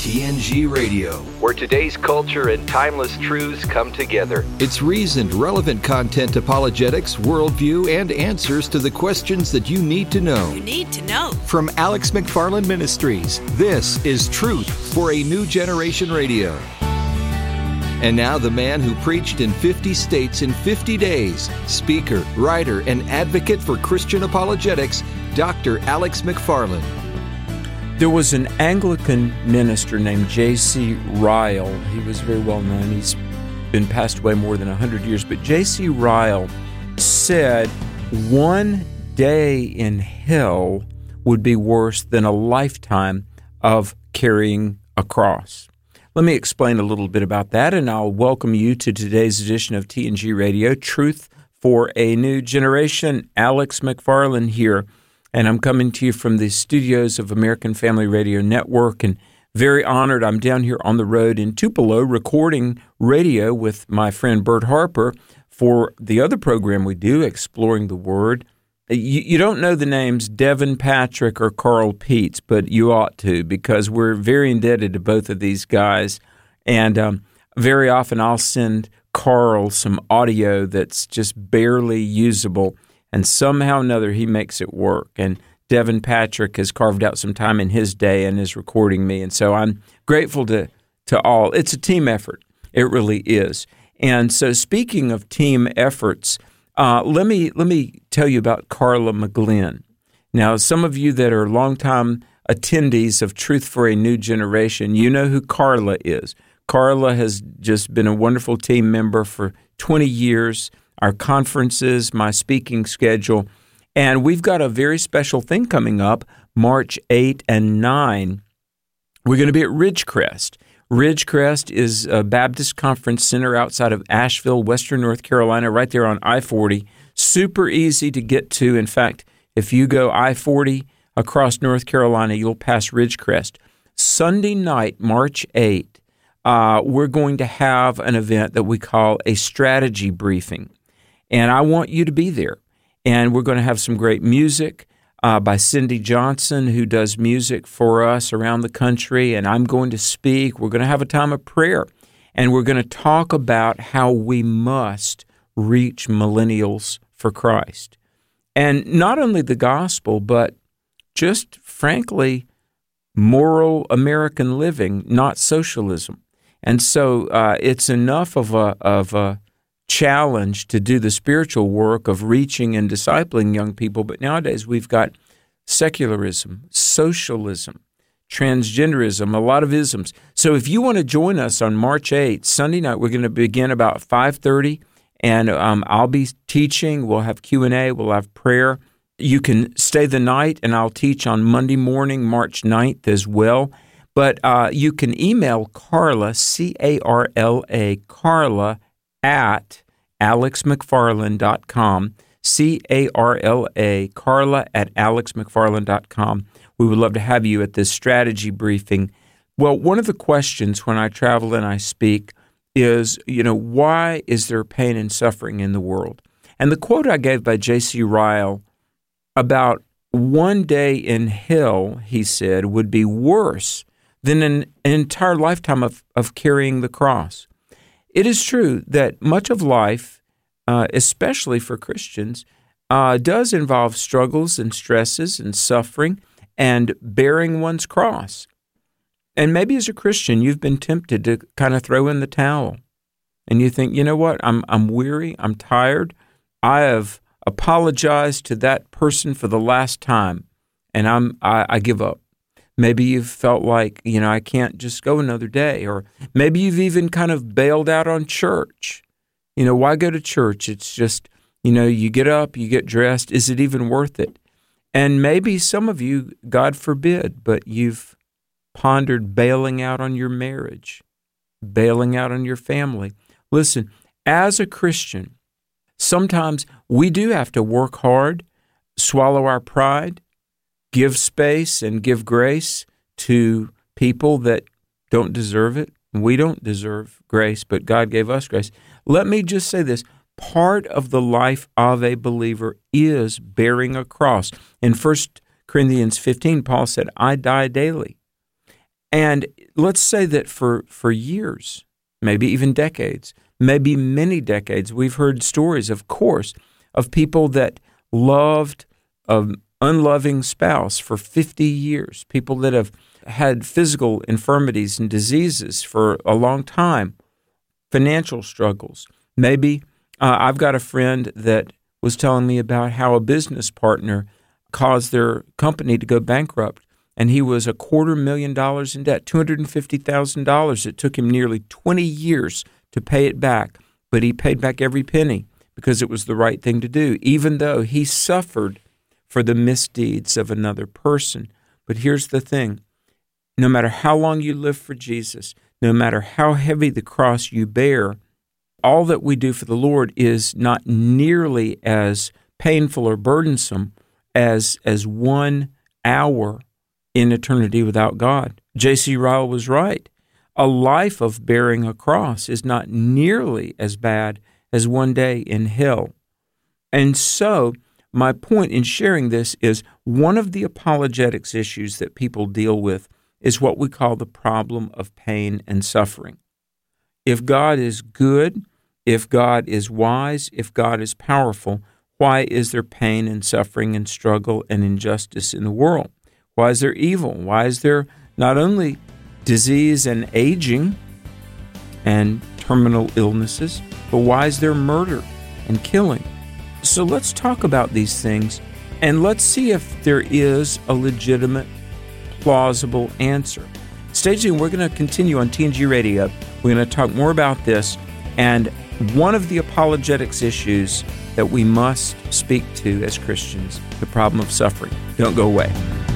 TNG Radio, where today's culture and timeless truths come together. It's reasoned, relevant content, apologetics, worldview, and answers to the questions that you need to know. From Alex McFarland Ministries, this is Truth for a New Generation Radio. And now the man who preached in 50 states in 50 days, speaker, writer, and advocate for Christian apologetics, Dr. Alex McFarland. There was an Anglican minister named J.C. Ryle. He was very well known. He's been passed away more than 100 years. But J.C. Ryle said one day in hell would be worse than a lifetime of carrying a cross. Let me explain a little bit about that, and I'll welcome you to today's edition of TNG Radio, Truth for a New Generation. Alex McFarland here. And I'm coming to you from the studios of American Family Radio Network, and very honored. I'm down here on the road in Tupelo recording radio with my friend Bert Harper for the other program we do, Exploring the Word. You don't know the names Devin Patrick or Carl Peets, but you ought to, because we're very indebted to both of these guys. And very often I'll send Carl some audio that's just barely usable, and somehow or another, he makes it work. And Devin Patrick has carved out some time in his day and is recording me. And so I'm grateful to all. It's a team effort. It really is. And so speaking of team efforts, let me tell you about Carla McGlynn. Now, some of you that are longtime attendees of Truth for a New Generation, you know who Carla is. Carla has just been a wonderful team member for 20 years. Our conferences, my speaking schedule, and we've got a very special thing coming up, March 8 and 9. We're going to be at Ridgecrest. Ridgecrest is a Baptist Conference Center outside of Asheville, Western North Carolina, right there on I-40. Super easy to get to. In fact, if you go I-40 across North Carolina, you'll pass Ridgecrest. Sunday night, March 8, we're going to have an event that we call a strategy briefing. And I want you to be there. And we're going to have some great music by Cindy Johnson, who does music for us around the country. And I'm going to speak. We're going to have a time of prayer. And we're going to talk about how we must reach millennials for Christ. And not only the gospel, but just frankly, moral American living, not socialism. And so it's enough of a challenge to do the spiritual work of reaching and discipling young people, but nowadays we've got secularism, socialism, transgenderism, a lot of isms. So if you want to join us on March 8th, Sunday night, we're going to begin about 5:30, and I'll be teaching. We'll have Q&A. We'll have prayer. You can stay the night, and I'll teach on Monday morning, March 9th as well. But you can email Carla, C-A-R-L-A, Carla, at alexmcfarland.com, C-A-R-L-A, Carla at alexmcfarland.com. We would love to have you at this strategy briefing. Well, one of the questions when I travel and I speak is, why is there pain and suffering in the world? And the quote I gave by J.C. Ryle about one day in hell, he said, would be worse than an entire lifetime of carrying the cross. It is true that much of life, especially for Christians, does involve struggles and stresses and suffering and bearing one's cross. And maybe as a Christian, you've been tempted to kind of throw in the towel. And you think, you know what, I'm weary, I'm tired, I have apologized to that person for the last time, and I give up. Maybe you've felt like, I can't just go another day. Or maybe you've even kind of bailed out on church. Why go to church? It's just, you get up, you get dressed. Is it even worth it? And maybe some of you, God forbid, but you've pondered bailing out on your marriage, bailing out on your family. Listen, as a Christian, sometimes we do have to work hard, swallow our pride, give space and give grace to people that don't deserve it. We don't deserve grace, but God gave us grace. Let me just say this. Part of the life of a believer is bearing a cross. In 1 Corinthians 15, Paul said, I die daily. And let's say that for years, maybe even decades, maybe many decades, we've heard stories, of course, of people that loved an unloving spouse for 50 years, people that have had physical infirmities and diseases for a long time, financial struggles. Maybe I've got a friend that was telling me about how a business partner caused their company to go bankrupt, and he was $250,000 in debt, $250,000. It took him nearly 20 years to pay it back, but he paid back every penny because it was the right thing to do, even though he suffered for the misdeeds of another person. But here's the thing. No matter how long you live for Jesus, no matter how heavy the cross you bear, all that we do for the Lord is not nearly as painful or burdensome as 1 hour in eternity without God. J.C. Ryle was right. A life of bearing a cross is not nearly as bad as 1 day in hell. And so, my point in sharing this is one of the apologetics issues that people deal with is what we call the problem of pain and suffering. If God is good, if God is wise, if God is powerful, why is there pain and suffering and struggle and injustice in the world? Why is there evil? Why is there not only disease and aging and terminal illnesses, but why is there murder and killing? So let's talk about these things, and let's see if there is a legitimate, plausible answer. Stay tuned. We're going to continue on TNG Radio. We're going to talk more about this, and one of the apologetics issues that we must speak to as Christians, the problem of suffering. Don't go away.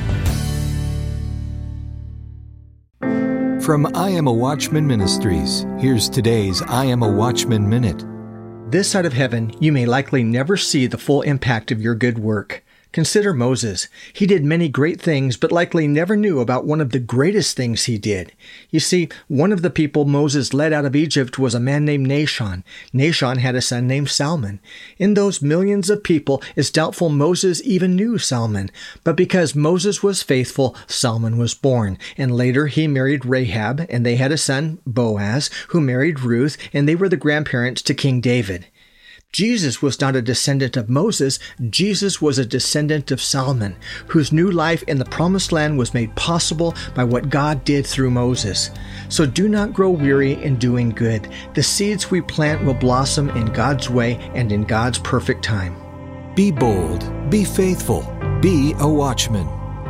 From I Am a Watchman Ministries, here's today's I Am a Watchman Minute. This side of heaven, you may likely never see the full impact of your good work. Consider Moses. He did many great things, but likely never knew about one of the greatest things he did. You see, one of the people Moses led out of Egypt was a man named Nahshon. Nahshon had a son named Salmon. In those millions of people, it's doubtful Moses even knew Salmon. But because Moses was faithful, Salmon was born. And later he married Rahab, and they had a son, Boaz, who married Ruth, and they were the grandparents to King David. Jesus was not a descendant of Moses. Jesus was a descendant of Salmon, whose new life in the Promised Land was made possible by what God did through Moses. So do not grow weary in doing good. The seeds we plant will blossom in God's way and in God's perfect time. Be bold, be faithful, be a watchman.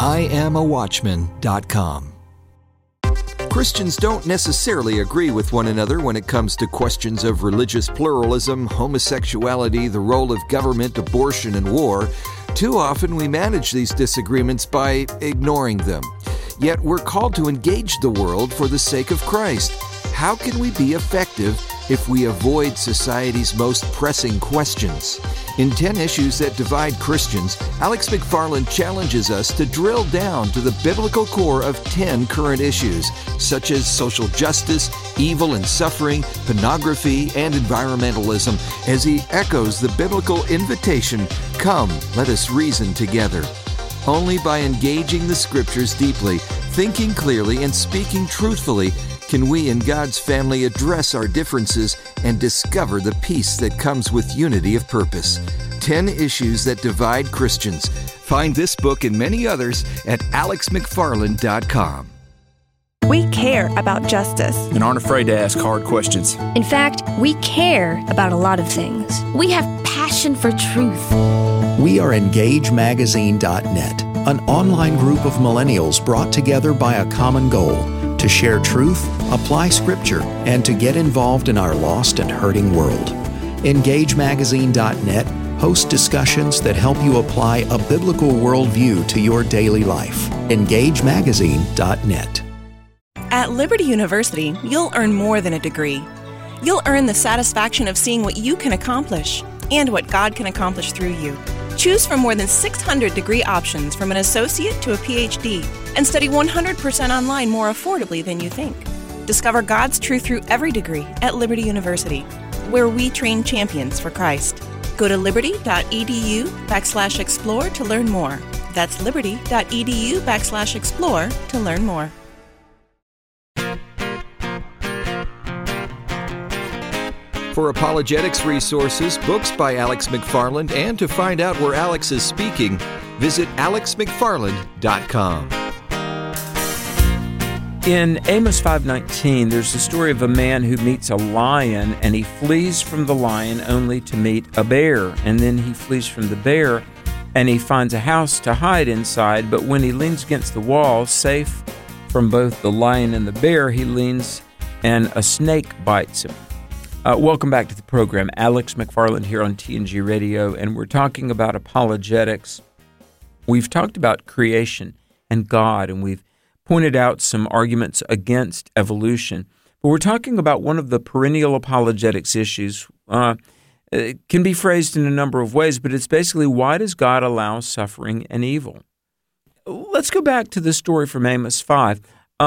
IamAWatchman.com. Christians don't necessarily agree with one another when it comes to questions of religious pluralism, homosexuality, the role of government, abortion, and war. Too often we manage these disagreements by ignoring them. Yet we're called to engage the world for the sake of Christ. How can we be effective if we avoid society's most pressing questions? In 10 Issues That Divide Christians, Alex McFarland challenges us to drill down to the biblical core of 10 current issues, such as social justice, evil and suffering, pornography, and environmentalism, as he echoes the biblical invitation, "Come, let us reason together." Only by engaging the Scriptures deeply, thinking clearly, and speaking truthfully can we in God's family address our differences and discover the peace that comes with unity of purpose. 10 Issues That Divide Christians. Find this book and many others at alexmcfarland.com. We care about justice and aren't afraid to ask hard questions. In fact, we care about a lot of things. We have passion for truth. We are EngageMagazine.net, an online group of millennials brought together by a common goal: to share truth, apply Scripture, and to get involved in our lost and hurting world. EngageMagazine.net hosts discussions that help you apply a biblical worldview to your daily life. EngageMagazine.net. At Liberty University, you'll earn more than a degree. You'll earn the satisfaction of seeing what you can accomplish and what God can accomplish through you. Choose from more than 600 degree options from an associate to a PhD and study 100% online more affordably than you think. Discover God's truth through every degree at Liberty University, where we train champions for Christ. Go to liberty.edu/explore to learn more. That's liberty.edu/explore to learn more. For apologetics resources, books by Alex McFarland, and to find out where Alex is speaking, visit alexmcfarland.com. In Amos 5:19, there's the story of a man who meets a lion, and he flees from the lion only to meet a bear. And then he flees from the bear, and he finds a house to hide inside. But when he leans against the wall, safe from both the lion and the bear, he leans and a snake bites him. Welcome back to the program. Alex McFarland here on TNG Radio, and we're talking about apologetics. We've talked about creation and God, and we've pointed out some arguments against evolution. But we're talking about one of the perennial apologetics issues. It can be phrased in a number of ways, but it's basically, why does God allow suffering and evil? Let's go back to the story from Amos 5.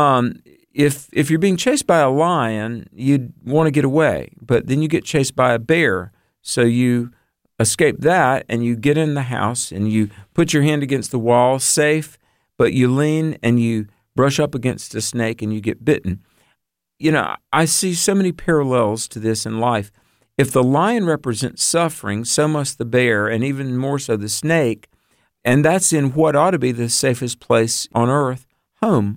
If you're being chased by a lion, you'd want to get away, but then you get chased by a bear, so you escape that, and you get in the house, and you put your hand against the wall, safe, but you lean and you brush up against a snake and you get bitten. You know, I see so many parallels to this in life. If the lion represents suffering, so must the bear, and even more so the snake, and that's in what ought to be the safest place on earth, home.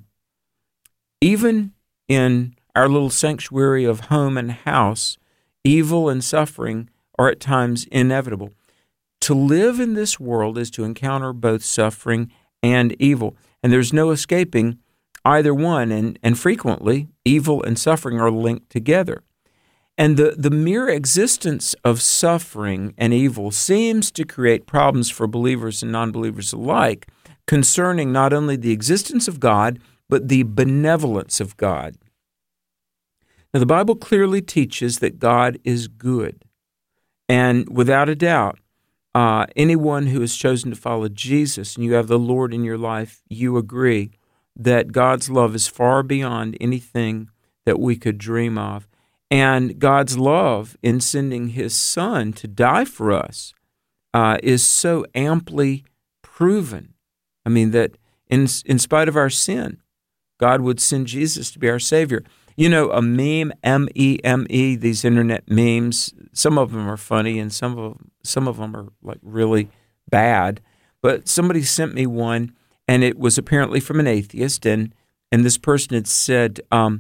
Even in our little sanctuary of home and house, evil and suffering are at times inevitable. To live in this world is to encounter both suffering and evil, and there's no escaping either one, and frequently evil and suffering are linked together. And the mere existence of suffering and evil seems to create problems for believers and non-believers alike, concerning not only the existence of God, but the benevolence of God. Now, the Bible clearly teaches that God is good. And without a doubt, anyone who has chosen to follow Jesus and you have the Lord in your life, you agree that God's love is far beyond anything that we could dream of. And God's love in sending His Son to die for us is so amply proven. I mean, that in spite of our sin, God would send Jesus to be our Savior. You know, a meme, M-E-M-E, these internet memes, some of them are funny and some of them are like really bad. But somebody sent me one, and it was apparently from an atheist, and this person had said,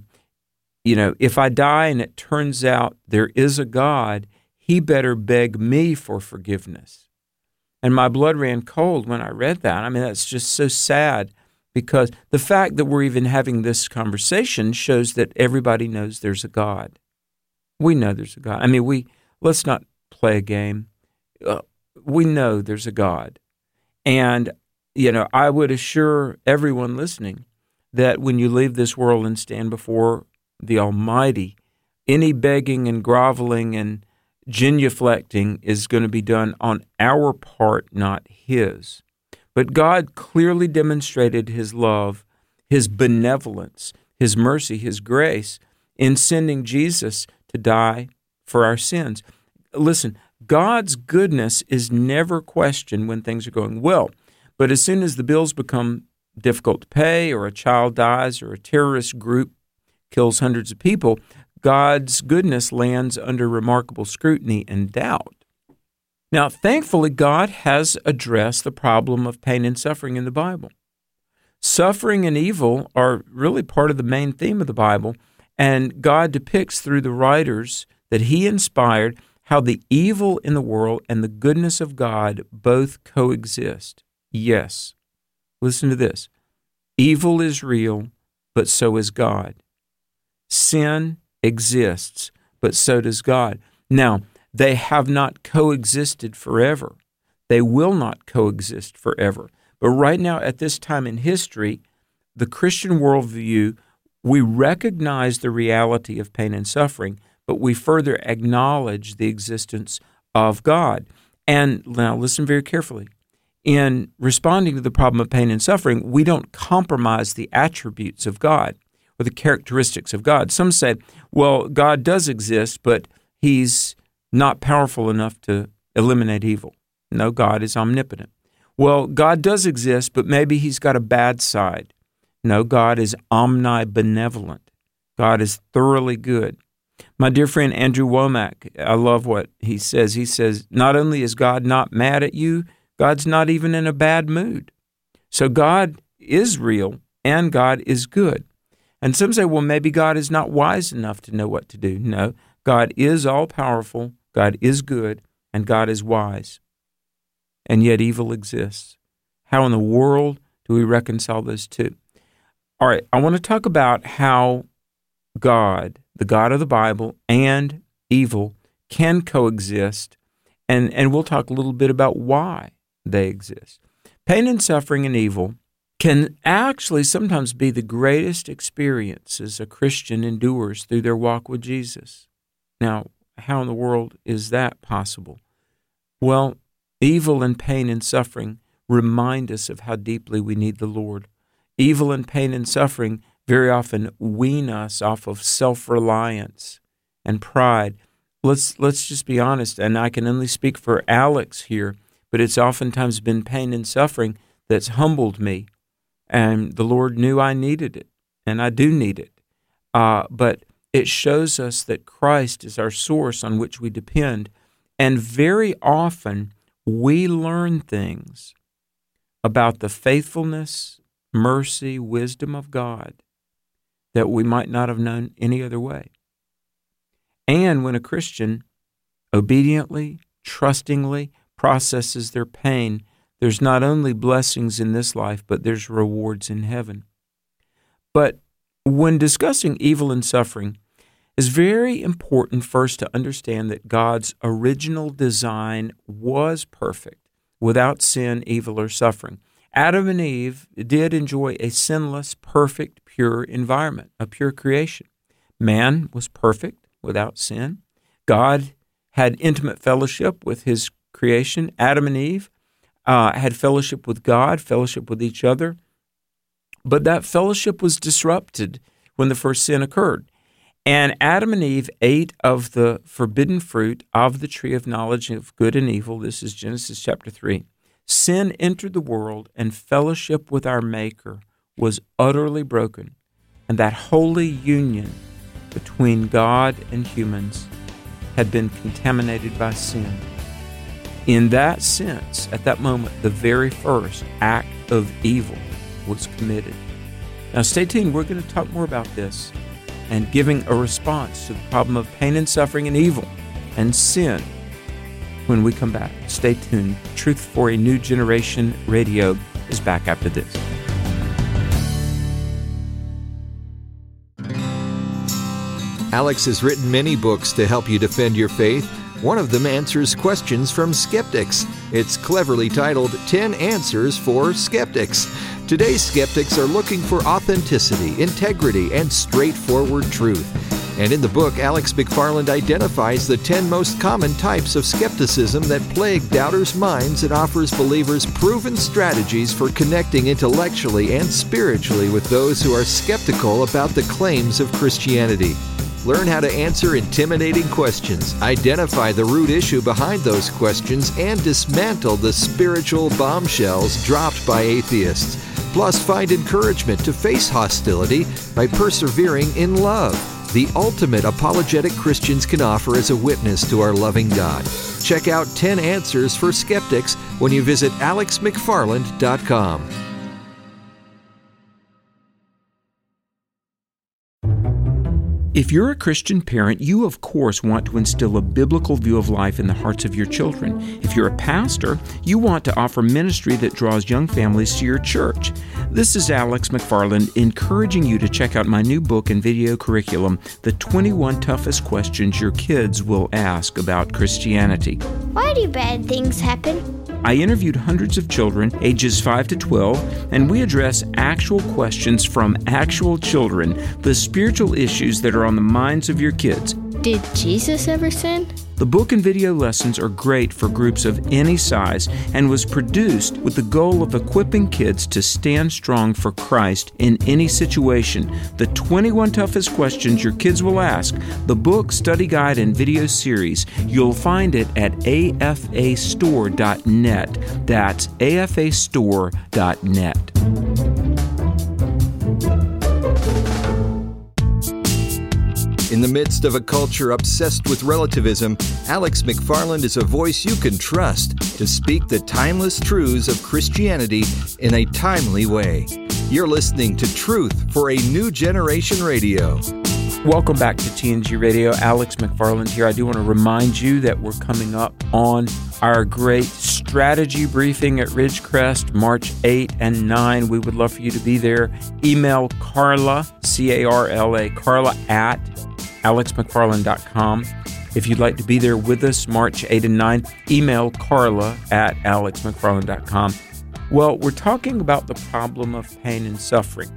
if I die and it turns out there is a God, He better beg me for forgiveness. And my blood ran cold when I read that. I mean, that's just so sad. Because the fact that we're even having this conversation shows that everybody knows there's a God. We know there's a God. I mean, let's not play a game. We know there's a God. And, I would assure everyone listening that when you leave this world and stand before the Almighty, any begging and groveling and genuflecting is going to be done on our part, not His. But God clearly demonstrated His love, His benevolence, His mercy, His grace in sending Jesus to die for our sins. Listen, God's goodness is never questioned when things are going well. But as soon as the bills become difficult to pay, or a child dies, or a terrorist group kills hundreds of people, God's goodness lands under remarkable scrutiny and doubt. Now, thankfully, God has addressed the problem of pain and suffering in the Bible. Suffering and evil are really part of the main theme of the Bible, and God depicts through the writers that He inspired how the evil in the world and the goodness of God both coexist. Yes, listen to this. Evil is real, but so is God. Sin exists, but so does God. Now, they have not coexisted forever. They will not coexist forever. But right now, at this time in history, the Christian worldview, we recognize the reality of pain and suffering, but we further acknowledge the existence of God. And now listen very carefully. In responding to the problem of pain and suffering, we don't compromise the attributes of God or the characteristics of God. Some say, well, God does exist, but He's not powerful enough to eliminate evil. No, God is omnipotent. Well, God does exist, but maybe He's got a bad side. No, God is omnibenevolent. God is thoroughly good. My dear friend Andrew Womack, I love what he says. He says, not only is God not mad at you, God's not even in a bad mood. So God is real and God is good. And some say, well, maybe God is not wise enough to know what to do. No, God is all-powerful, God is good, and God is wise. And yet evil exists. How in the world do we reconcile those two? All right, I want to talk about how God, the God of the Bible, and evil can coexist, and we'll talk a little bit about why they exist. Pain and suffering and evil can actually sometimes be the greatest experiences a Christian endures through their walk with Jesus. Now, how in the world is that possible? Well, evil and pain and suffering remind us of how deeply we need the Lord. Evil and pain and suffering very often wean us off of self-reliance and pride. Let's just be honest, and I can only speak for Alex here, but it's oftentimes been pain and suffering that's humbled me, and the Lord knew I needed it, and I do need it. But it shows us that Christ is our source on which we depend, and very often we learn things about the faithfulness, mercy, wisdom of God that we might not have known any other way. And when a Christian obediently, trustingly processes their pain, there's not only blessings in this life, but there's rewards in heaven. But when discussing evil and suffering, it's very important first to understand that God's original design was perfect, without sin, evil, or suffering. Adam and Eve did enjoy a sinless, perfect, pure environment, a pure creation. Man was perfect, without sin. God had intimate fellowship with his creation. Adam and Eve had fellowship with God, fellowship with each other. But that fellowship was disrupted when the first sin occurred. And Adam and Eve ate of the forbidden fruit of the tree of knowledge of good and evil. This is Genesis chapter 3. Sin entered the world, and fellowship with our Maker was utterly broken. And that holy union between God and humans had been contaminated by sin. In that sense, at that moment, the very first act of evil was committed. Now stay tuned. We're going to talk more about this and giving a response to the problem of pain and suffering and evil and sin when we come back. Stay tuned. Truth for a New Generation Radio is back after this. Alex has written many books to help you defend your faith. One of them answers questions from skeptics. It's cleverly titled 10 Answers for Skeptics. Today's skeptics are looking for authenticity, integrity, and straightforward truth. And in the book, Alex McFarland identifies the 10 most common types of skepticism that plague doubters' minds and offers believers proven strategies for connecting intellectually and spiritually with those who are skeptical about the claims of Christianity. Learn how to answer intimidating questions, identify the root issue behind those questions, and dismantle the spiritual bombshells dropped by atheists. Plus, find encouragement to face hostility by persevering in love, the ultimate apologetic Christians can offer as a witness to our loving God. Check out 10 Answers for Skeptics when you visit alexmcfarland.com. If you're a Christian parent, you of course want to instill a biblical view of life in the hearts of your children. If you're a pastor, you want to offer ministry that draws young families to your church. This is Alex McFarland encouraging you to check out my new book and video curriculum, The 21 Toughest Questions Your Kids Will Ask About Christianity. Why do bad things happen? I interviewed hundreds of children, ages 5 to 12, and we address actual questions from actual children, the spiritual issues that are on the minds of your kids. Did Jesus ever sin? The book and video lessons are great for groups of any size and was produced with the goal of equipping kids to stand strong for Christ in any situation. The 21 Toughest Questions Your Kids Will Ask, the book, study guide, and video series. You'll find it at afastore.net. That's afastore.net. In the midst of a culture obsessed with relativism, Alex McFarland is a voice you can trust to speak the timeless truths of Christianity in a timely way. You're listening to Truth for a New Generation Radio. Welcome back to TNG Radio. Alex McFarland here. I do want to remind you that we're coming up on our great strategy briefing at Ridgecrest, March 8 and 9. We would love for you to be there. Email Carla, C-A-R-L-A, Carla at alexmcfarland.com. If you'd like to be there with us, March 8 and 9, email Carla at alexmcfarland.com. Well, we're talking about the problem of pain and suffering.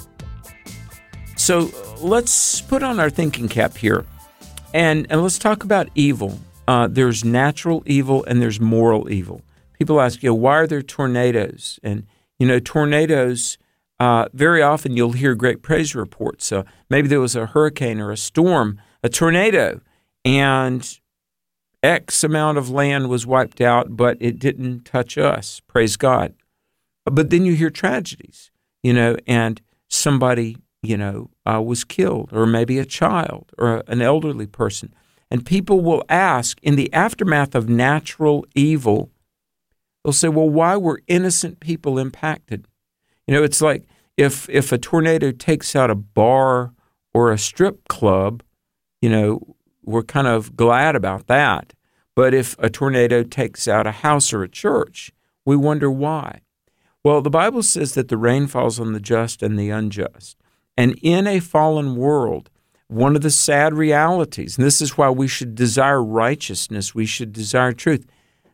So let's put on our thinking cap here, and let's talk about evil. There's natural evil and there's moral evil. People ask, why are there tornadoes? And, tornadoes, very often you'll hear great praise reports. Maybe there was a hurricane or a storm, a tornado, and X amount of land was wiped out, but it didn't touch us. Praise God. But then you hear tragedies, and somebody, was killed, or maybe a child or an elderly person. And people will ask, in the aftermath of natural evil, they'll say, well, why were innocent people impacted? It's like if a tornado takes out a bar or a strip club, we're kind of glad about that. But if a tornado takes out a house or a church, we wonder why. Well, the Bible says that the rain falls on the just and the unjust. And in a fallen world, one of the sad realities, and this is why we should desire righteousness, we should desire truth,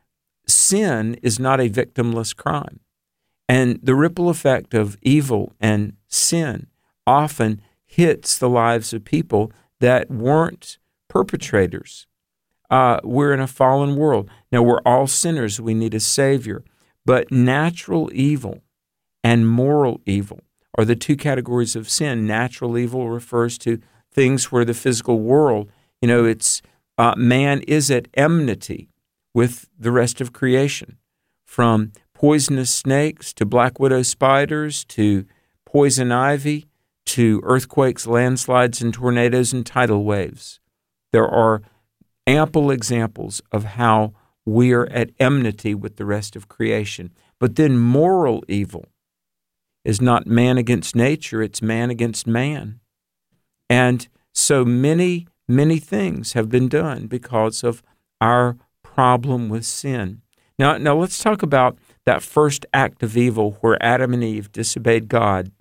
sin is not a victimless crime. And the ripple effect of evil and sin often hits the lives of people that weren't perpetrators. We're in a fallen world. Now, we're all sinners. We need a Savior. But natural evil and moral evil are the two categories of sin. Natural evil refers to things where the physical world, it's man is at enmity with the rest of creation, from poisonous snakes to black widow spiders to poison ivy to earthquakes, landslides, and tornadoes and tidal waves. There are ample examples of how we are at enmity with the rest of creation. But then moral evil is not man against nature, it's man against man. And so many, many things have been done because of our problem with sin. Now let's talk about that first act of evil where Adam and Eve disobeyed God.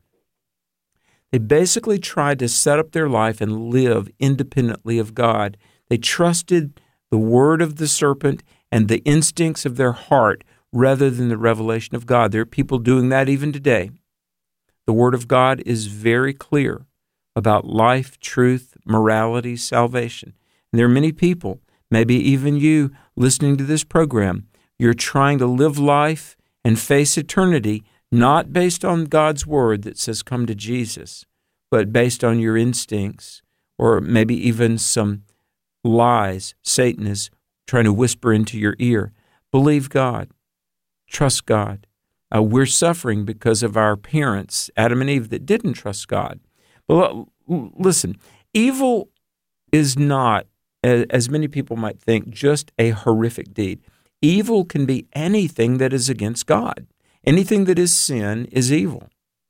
They basically tried to set up their life and live independently of God. They trusted the word of the serpent and the instincts of their heart rather than the revelation of God. There are people doing that even today. The Word of God is very clear about life, truth, morality, salvation. And there are many people, maybe even you listening to this program, you're trying to live life and face eternity not based on God's Word that says come to Jesus, but based on your instincts or maybe even some lies Satan is trying to whisper into your ear. Believe God. Trust God. We're suffering because of our parents, Adam and Eve, that didn't trust God. But listen, evil is not, as many people might think, just a horrific deed. Evil can be anything that is against God. Anything that is sin is evil.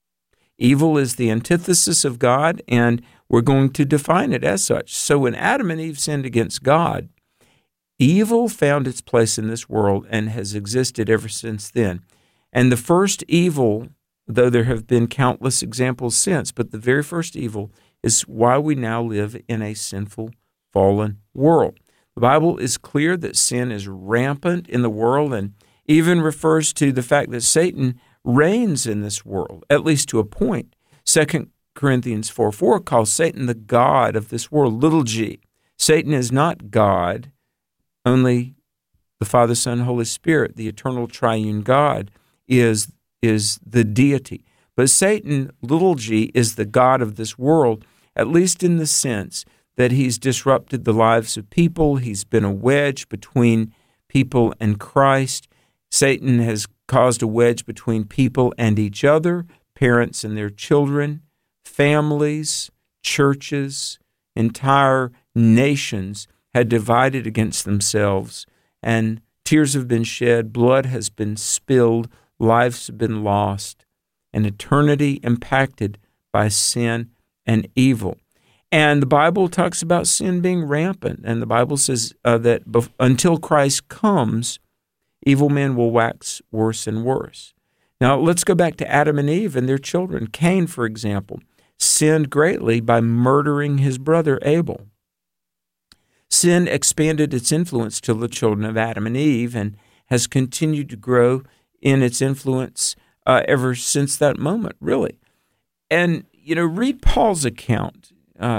Evil is the antithesis of God, and we're going to define it as such. So when Adam and Eve sinned against God, evil found its place in this world and has existed ever since then. And the first evil, though there have been countless examples since, but the very first evil is why we now live in a sinful, fallen world. The Bible is clear that sin is rampant in the world and even refers to the fact that Satan reigns in this world, at least to a point. 2 Corinthians 4:4 calls Satan the god of this world, little g. Satan is not God, only the Father, Son, Holy Spirit, the eternal triune God, is the deity. But Satan, little g, is the god of this world, at least in the sense that he's disrupted the lives of people. He's been a wedge between people and Christ. Satan has caused a wedge between people and each other, parents and their children, families, churches, Entire nations had divided against themselves, and tears have been shed, blood has been spilled, lives have been lost, and eternity impacted by sin and evil. And the Bible talks about sin being rampant, and the Bible says that until Christ comes, evil men will wax worse and worse. Now, let's go back to Adam and Eve and their children. Cain, for example, sinned greatly by murdering his brother Abel. Sin expanded its influence to the children of Adam and Eve and has continued to grow in its influence ever since that moment, really. And, read Paul's account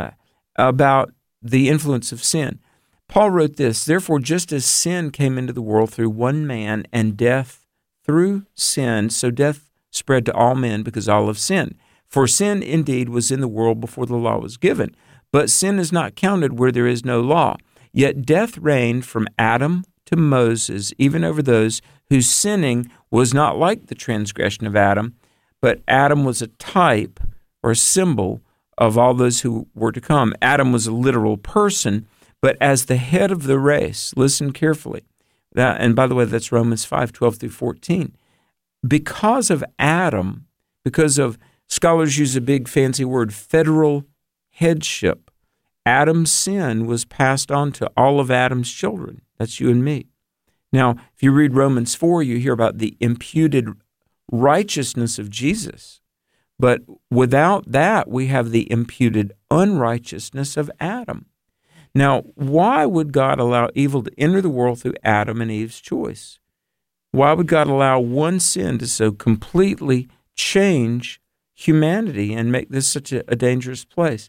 about the influence of sin. Paul wrote this, "Therefore, just as sin came into the world through one man, and death through sin, so death spread to all men because all have sinned. For sin indeed was in the world before the law was given, but sin is not counted where there is no law. Yet death reigned from Adam to Moses, even over those whose sinning was not like the transgression of Adam, but Adam was a type or a symbol of all those who were to come." Adam was a literal person, but as the head of the race, listen carefully, and by the way, that's Romans 5:12 through 14. Because of Adam, because of, scholars use a big fancy word, federal headship, Adam's sin was passed on to all of Adam's children. That's you and me. Now, if you read Romans 4, you hear about the imputed righteousness of Jesus. But without that, we have the imputed unrighteousness of Adam. Now, why would God allow evil to enter the world through Adam and Eve's choice? Why would God allow one sin to so completely change humanity and make this such a dangerous place?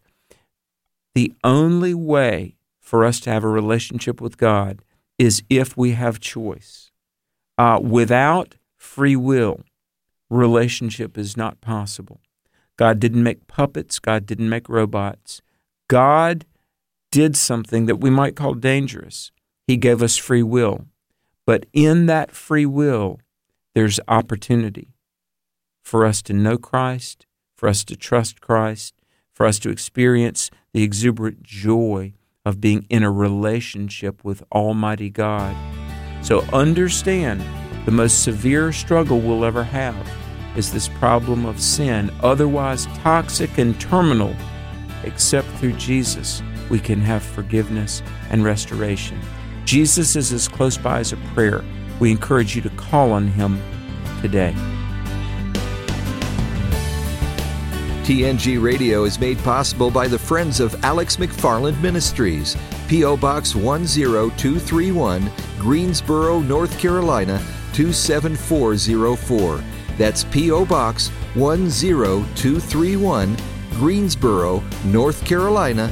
The only way for us to have a relationship with God is if we have choice. Without free will, relationship is not possible. God didn't make puppets. God didn't make robots. God did something that we might call dangerous. He gave us free will. But in that free will, there's opportunity for us to know Christ, for us to trust Christ, for us to experience the exuberant joy of being in a relationship with Almighty God. So understand, the most severe struggle we'll ever have is this problem of sin, otherwise toxic and terminal. Except through Jesus, we can have forgiveness and restoration. Jesus is as close by as a prayer. We encourage you to call on Him today. TNG Radio is made possible by the Friends of Alex McFarland Ministries, P.O. Box 10231, Greensboro, North Carolina, 27404. That's P.O. Box 10231, Greensboro, North Carolina,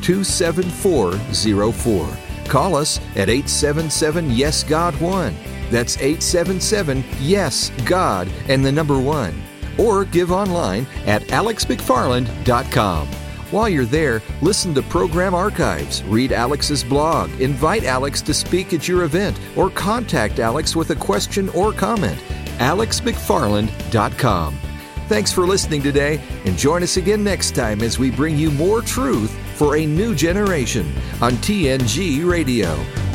27404. Call us at 877-YES-GOD-1. That's 877-YES-GOD and the number 1. Or give online at alexmcfarland.com. While you're there, listen to program archives, read Alex's blog, invite Alex to speak at your event, or contact Alex with a question or comment. alexmcfarland.com. Thanks for listening today, and join us again next time as we bring you more truth for a new generation on TNG Radio.